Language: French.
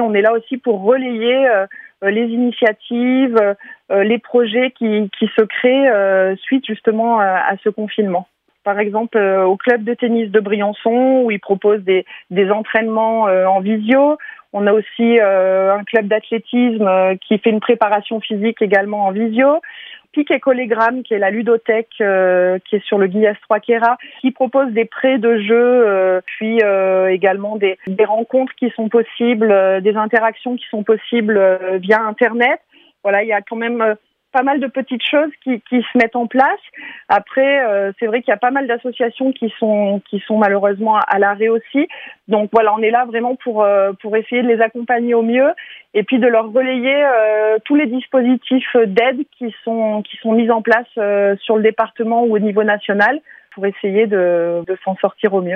on est là aussi pour relayer les initiatives, les projets qui se créent suite justement à ce confinement. Par exemple, au club de tennis de Briançon, où ils proposent des entraînements en visio. On a aussi un club d'athlétisme qui fait une préparation physique également en visio. Pic et Collégramme, qui est la ludothèque qui est sur le Guillaume 3 Queyras, qui propose des prêts de jeux, puis également des rencontres qui sont possibles, des interactions qui sont possibles via Internet. Voilà, il y a quand même pas mal de petites choses qui se mettent en place. Après, c'est vrai qu'il y a pas mal d'associations qui sont malheureusement à l'arrêt aussi. Donc voilà, on est là vraiment pour essayer de les accompagner au mieux et puis de leur relayer tous les dispositifs d'aide qui sont mis en place sur le département ou au niveau national pour essayer de s'en sortir au mieux.